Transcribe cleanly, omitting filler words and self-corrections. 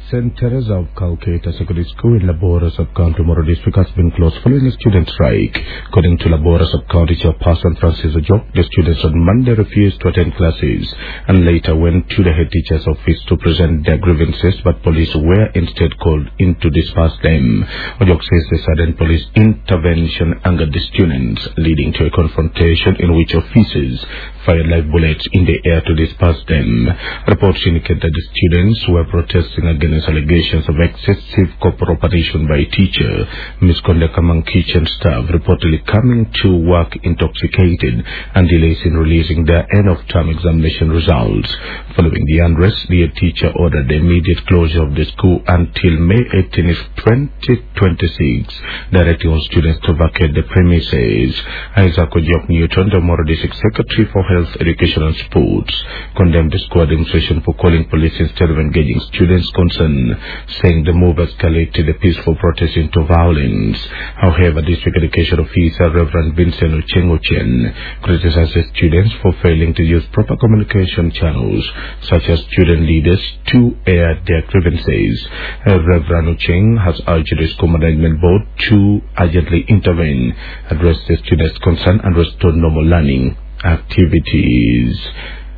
St. Teresa of Calcutta Secondary School in Labora Sub-County Moro District has been closed following a student strike. According to Labora Sub-County Chairperson Francis Ojo, the students on Monday refused to attend classes and later went to the head teacher's office to present their grievances, but police were instead called in to disperse them. Ojo says the sudden police intervention angered the students, leading to a confrontation in which officers fired live bullets in the air to disperse them. Reports indicate that the students were protesting against allegations of excessive cooperation by a teacher, misconduct among kitchen staff, reportedly coming to work intoxicated, and delays in releasing their end-of-term examination results. Following the unrest, the teacher ordered the immediate closure of the school until May 18, 2026, directing all students to vacate the premises. Isaac Ojok Newton, the Moro District Secretary for Health, Education and Sports, condemned the school administration for calling police instead of engaging students concerned, saying the move escalated the peaceful protest into violence. However, District Education Officer Reverend Vincent Ochengochen criticized the students for failing to use proper communication channels, such as student leaders, to air their grievances. Reverend Ocheng has urged the school management board to urgently intervene, address the students' concern and restore normal learning activities.